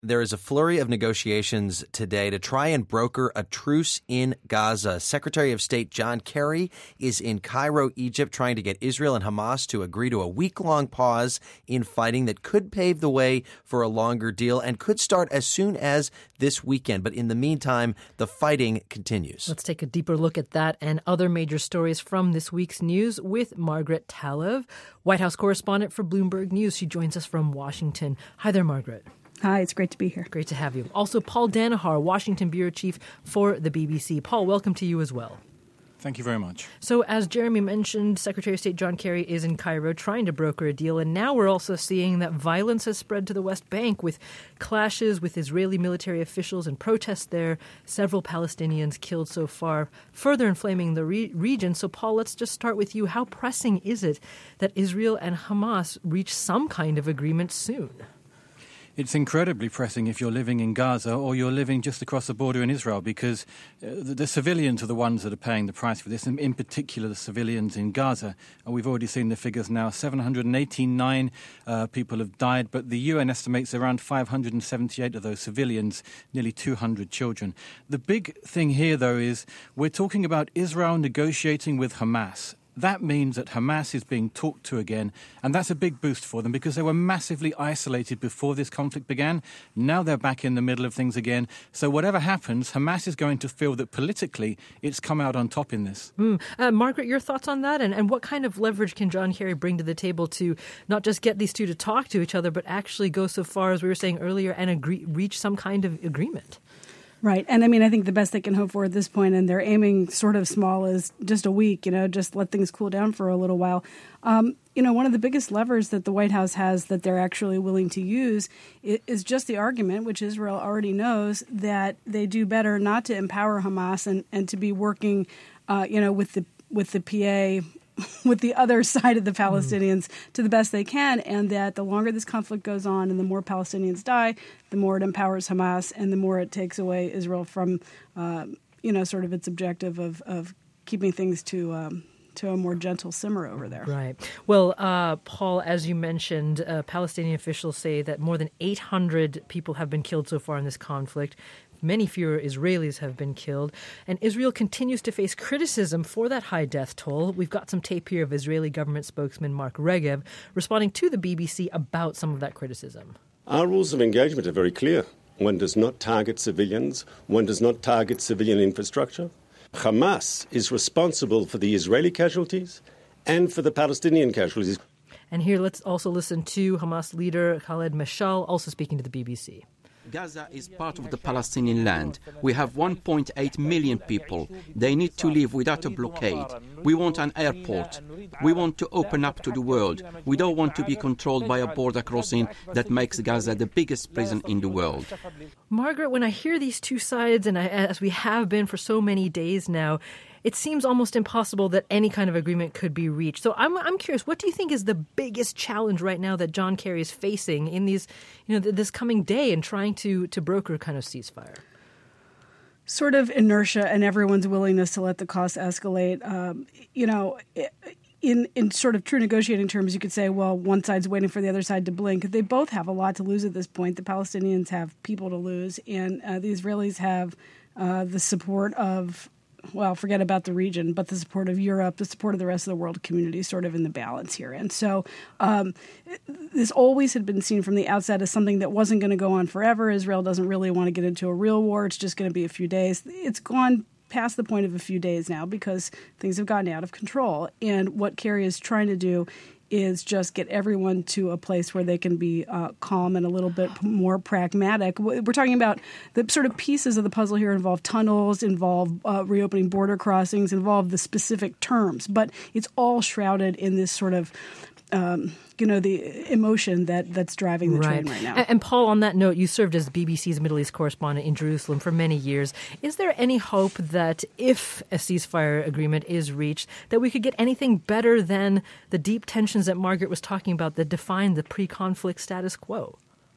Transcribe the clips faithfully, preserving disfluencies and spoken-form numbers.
There is a flurry of negotiations today to try and broker a truce in Gaza. Secretary of State John Kerry is in Cairo, Egypt, trying to get Israel and Hamas to agree to a week-long pause in fighting that could pave the way for a longer deal and could start as soon as this weekend. But in the meantime, the fighting continues. Let's take a deeper look at that and other major stories from this week's news with Margaret Talev, White House correspondent for Bloomberg News. She joins us from Washington. Hi there, Margaret. Hi, it's great to be here. Great to have you. Also, Paul Danaher, Washington Bureau Chief for the B B C. Paul, welcome to you as well. Thank you very much. So, as Jeremy mentioned, Secretary of State John Kerry is in Cairo trying to broker a deal, and now we're also seeing that violence has spread to the West Bank with clashes with Israeli military officials and protests there. Several Palestinians killed so far, further inflaming the re- region. So, Paul, let's just start with you. How pressing is it that Israel and Hamas reach some kind of agreement soon? It's incredibly pressing if you're living in Gaza or you're living just across the border in Israel, because uh, the, the civilians are the ones that are paying the price for this, and in particular the civilians in Gaza. And we've already seen the figures now. seven hundred eighty-nine uh, people have died, but the U N estimates around five hundred seventy-eight of those civilians, nearly two hundred children. The big thing here, though, is we're talking about Israel negotiating with Hamas. That means that Hamas is being talked to again, and that's a big boost for them because they were massively isolated before this conflict began. Now they're back in the middle of things again. So whatever happens, Hamas is going to feel that politically it's come out on top in this. Mm. Uh, Margaret, your thoughts on that? And, and what kind of leverage can John Kerry bring to the table to not just get these two to talk to each other, but actually go so far, as we were saying earlier, and agree, reach some kind of agreement? Right. And I mean, I think the best they can hope for at this point, and they're aiming sort of small, is just a week, you know, just let things cool down for a little while. Um, you know, one of the biggest levers that the White House has that they're actually willing to use is just the argument, which Israel already knows, that they do better not to empower Hamas and, and to be working, uh, you know, with the with the P A, with the other side of the Palestinians mm. to the best they can, and that the longer this conflict goes on and the more Palestinians die, the more it empowers Hamas and the more it takes away Israel from, uh, you know, sort of its objective of, of keeping things to um, to a more gentle simmer over there. Right. Well, uh, Paul, as you mentioned, uh, Palestinian officials say that more than eight hundred people have been killed so far in this conflict. Many fewer Israelis have been killed, and Israel continues to face criticism for that high death toll. We've got some tape here of Israeli government spokesman Mark Regev responding to the B B C about some of that criticism. Our rules of engagement are very clear. One does not target civilians. One does not target civilian infrastructure. Hamas is responsible for the Israeli casualties and for the Palestinian casualties. And here let's also listen to Hamas leader Khaled Mashal, also speaking to the B B C. Gaza is part of the Palestinian land. We have one point eight million people. They need to live without a blockade. We want an airport. We want to open up to the world. We don't want to be controlled by a border crossing that makes Gaza the biggest prison in the world. Margaret, when I hear these two sides, and I, as we have been for so many days now, it seems almost impossible that any kind of agreement could be reached. So I'm I'm curious, what do you think is the biggest challenge right now that John Kerry is facing in these, you know, this coming day and trying to to broker a kind of ceasefire? Sort of inertia and everyone's willingness to let the costs escalate. Um, you know, in in sort of true negotiating terms, you could say, well, one side's waiting for the other side to blink. They both have a lot to lose at this point. The Palestinians have people to lose, and uh, the Israelis have uh, the support of, well, forget about the region, but the support of Europe, the support of the rest of the world community sort of in the balance here. And so um, this always had been seen from the outset as something that wasn't going to go on forever. Israel doesn't really want to get into a real war. It's just going to be a few days. It's gone past the point of a few days now because things have gotten out of control. And what Kerry is trying to do is just get everyone to a place where they can be uh, calm and a little bit more pragmatic. We're talking about the sort of pieces of the puzzle here involve tunnels, involve uh, reopening border crossings, involve the specific terms, but it's all shrouded in this sort of Um, you know, the emotion that, that's driving the right. train right now. And, and Paul, on that note, you served as B B C's Middle East correspondent in Jerusalem for many years. Is there any hope that if a ceasefire agreement is reached, that we could get anything better than the deep tensions that Margaret was talking about that define the pre-conflict status quo?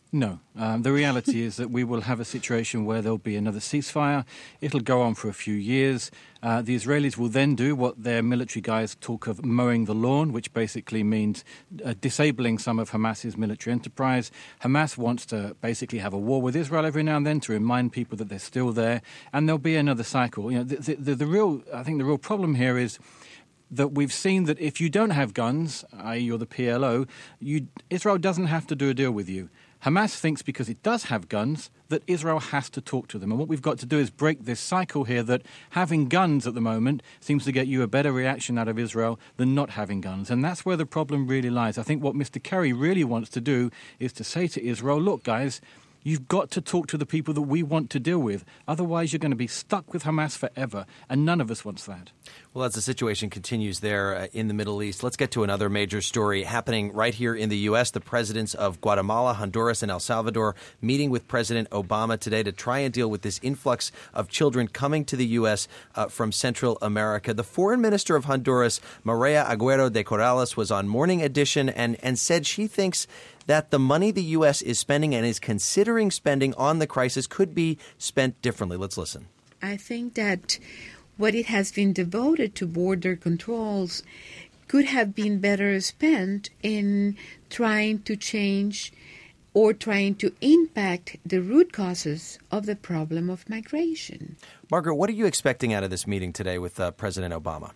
No. Um, the reality is that we will have a situation where there'll be another ceasefire. It'll go on for a few years. Uh, the Israelis will then do what their military guys talk of mowing the lawn, which basically means uh, disabling some of Hamas's military enterprise. Hamas wants to basically have a war with Israel every now and then to remind people that they're still there, and there'll be another cycle. You know, the, the, the real, I think the real problem here is that we've seen that if you don't have guns, that is you're the P L O, you, Israel doesn't have to do a deal with you. Hamas thinks because it does have guns that Israel has to talk to them. And what we've got to do is break this cycle here that having guns at the moment seems to get you a better reaction out of Israel than not having guns. And that's where the problem really lies. I think what Mister Kerry really wants to do is to say to Israel, look, guys, you've got to talk to the people that we want to deal with. Otherwise, you're going to be stuck with Hamas forever, and none of us wants that. Well, as the situation continues there uh, in the Middle East, let's get to another major story happening right here in the U S. The presidents of Guatemala, Honduras, and El Salvador meeting with President Obama today to try and deal with this influx of children coming to the U S uh, from Central America. The foreign minister of Honduras, Maria Aguero de Corrales, was on Morning Edition and, and said she thinks that the money the U S is spending and is considering spending on the crisis could be spent differently. Let's listen. I think that what it has been devoted to border controls could have been better spent in trying to change or trying to impact the root causes of the problem of migration. Margaret, what are you expecting out of this meeting today with uh, President Obama?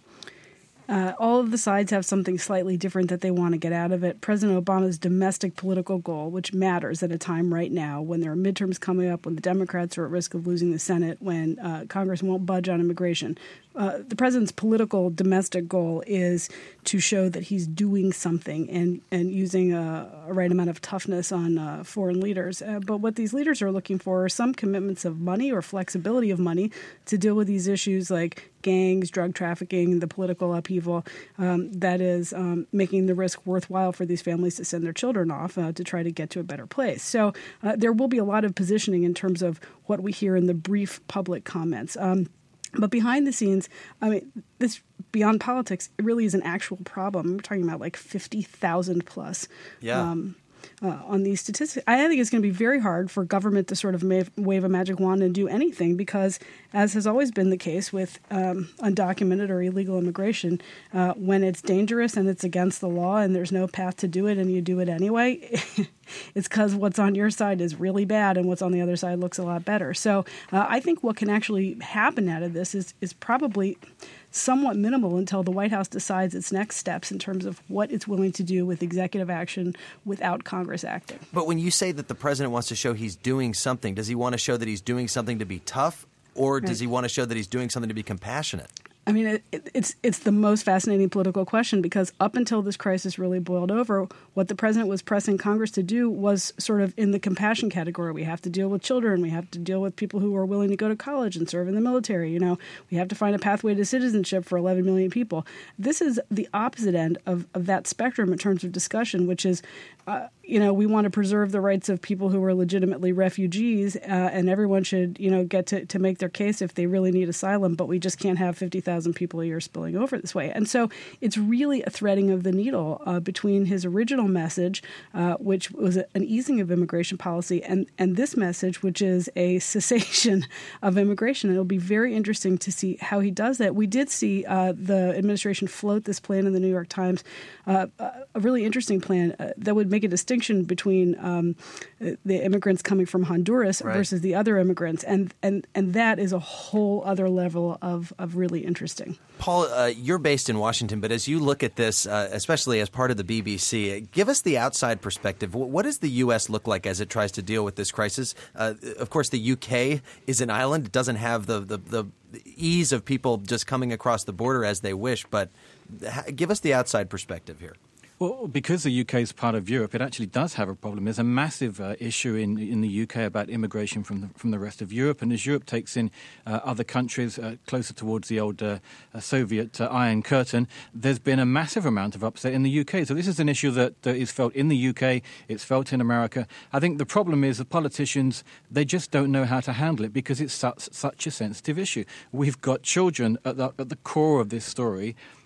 Uh, all of the sides have something slightly different that they want to get out of it. President Obama's domestic political goal, which matters at a time right now when there are midterms coming up, when the Democrats are at risk of losing the Senate, when uh, Congress won't budge on immigration. Uh, the president's political domestic goal is to show that he's doing something and, and using a, a right amount of toughness on uh, foreign leaders. Uh, but what these leaders are looking for are some commitments of money or flexibility of money to deal with these issues like gangs, drug trafficking, the political upheaval um, that is um, making the risk worthwhile for these families to send their children off uh, to try to get to a better place. So uh, there will be a lot of positioning in terms of what we hear in the brief public comments. Um, But behind the scenes, I mean, this beyond politics, it really is an actual problem. We're talking about like fifty thousand plus yeah. um, uh, on these statistics. I think it's going to be very hard for government to sort of ma- wave a magic wand and do anything because, as has always been the case with um, undocumented or illegal immigration, uh, when it's dangerous and it's against the law and there's no path to do it and you do it anyway, it's because what's on your side is really bad and what's on the other side looks a lot better. So uh, I think what can actually happen out of this is is probably somewhat minimal until the White House decides its next steps in terms of what it's willing to do with executive action without Congress acting. But when you say that the president wants to show he's doing something, does he want to show that he's doing something to be tough, or does he want to show that he's doing something to be compassionate? I mean, it, it, it's it's the most fascinating political question because up until this crisis really boiled over, what the president was pressing Congress to do was sort of in the compassion category. We have to deal with children. We have to deal with people who are willing to go to college and serve in the military. You know, we have to find a pathway to citizenship for eleven million people. This is the opposite end of, of that spectrum in terms of discussion, which is, uh, you know, we want to preserve the rights of people who are legitimately refugees, uh, and everyone should, you know, get to, to make their case if they really need asylum, but we just can't have fifty thousand people a year spilling over this way. And so it's really a threading of the needle uh, between his original message, uh, which was a, an easing of immigration policy, and, and this message, which is a cessation of immigration. And it'll be very interesting to see how he does that. We did see uh, the administration float this plan in the New York Times, uh, a really interesting plan uh, that would make a distinction between um, the immigrants coming from Honduras right. versus the other immigrants. And, and, and that is a whole other level of, of really interesting. Paul, uh, you're based in Washington, but as you look at this, uh, especially as part of the B B C, uh, give us the outside perspective. What does the U S look like as it tries to deal with this crisis? Uh, of course, the U K is an island. It doesn't have the, the, the ease of people just coming across the border as they wish, but ha- give us the outside perspective here. Well, because the U K is part of Europe, it actually does have a problem. There's a massive uh, issue in in the U K about immigration from the, from the rest of Europe. And as Europe takes in uh, other countries uh, closer towards the old uh, uh, Soviet uh, Iron Curtain, there's been a massive amount of upset in the U K. So this is an issue that uh, is felt in the U K. It's felt in America. I think the problem is the politicians, they just don't know how to handle it because it's such, such a sensitive issue. We've got children at the, at the core of this story.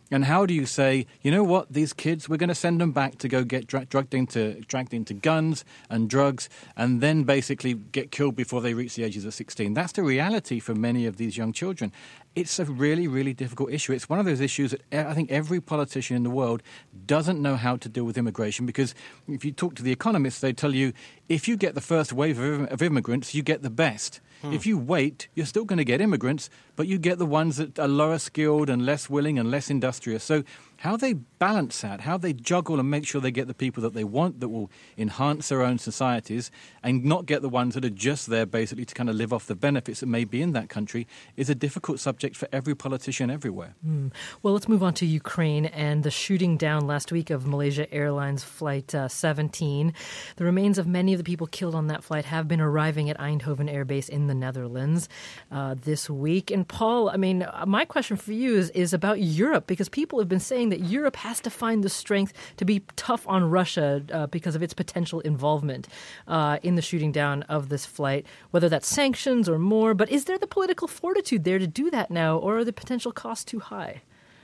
And how do you say, you know what, these kids, we're going to send them back to go get dra- drugged into, dragged into guns and drugs and then basically get killed before they reach the ages of sixteen? That's the reality for many of these young children. It's a really, really difficult issue. It's one of those issues that I think every politician in the world doesn't know how to deal with immigration, because if you talk to the economists, they tell you if you get the first wave of, of immigrants, you get the best. Hmm. If you wait, you're still going to get immigrants, but you get the ones that are lower skilled and less willing and less industrious. So how they balance that, how they juggle and make sure they get the people that they want that will enhance their own societies and not get the ones that are just there basically to kind of live off the benefits that may be in that country is a difficult subject for every politician everywhere. Mm. Well, let's move on to Ukraine and the shooting down last week of Malaysia Airlines Flight uh, seventeen. The remains of many of the people killed on that flight have been arriving at Eindhoven Air Base in the Netherlands uh, this week. And Paul, I mean, my question for you is, is about Europe, because people have been saying that Europe has to find the strength to be tough on Russia uh, because of its potential involvement uh, in the shooting down of this flight, whether that's sanctions or more. But is there the political fortitude there to do that now, or are the potential costs too high?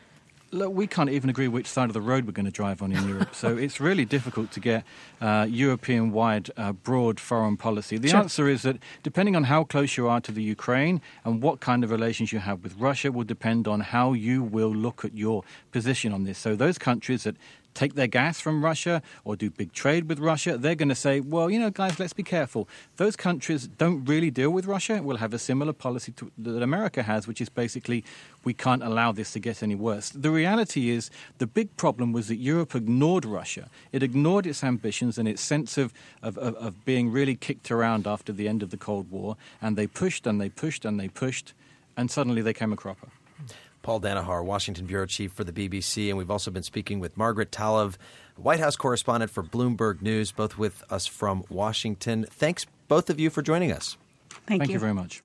Look, we can't even agree which side of the road we're going to drive on in Europe. So it's really difficult to get uh, European-wide uh, broad foreign policy. The sure. answer is that depending on how close you are to the Ukraine and what kind of relations you have with Russia will depend on how you will look at your position on this. So those countries that take their gas from Russia or do big trade with Russia, they're going to say, well, you know, guys, let's be careful. Those countries don't really deal with Russia. Will have a similar policy to, that America has, which is basically we can't allow this to get any worse. The reality is the big problem was that Europe ignored Russia. It ignored its ambitions and its sense of, of, of, of being really kicked around after the end of the Cold War. And they pushed and they pushed and they pushed, and suddenly they came a cropper. Paul Danaher, Washington bureau chief for the B B C, and we've also been speaking with Margaret Talev, White House correspondent for Bloomberg News, both with us from Washington. Thanks, both of you, for joining us. Thank, Thank you. you very much.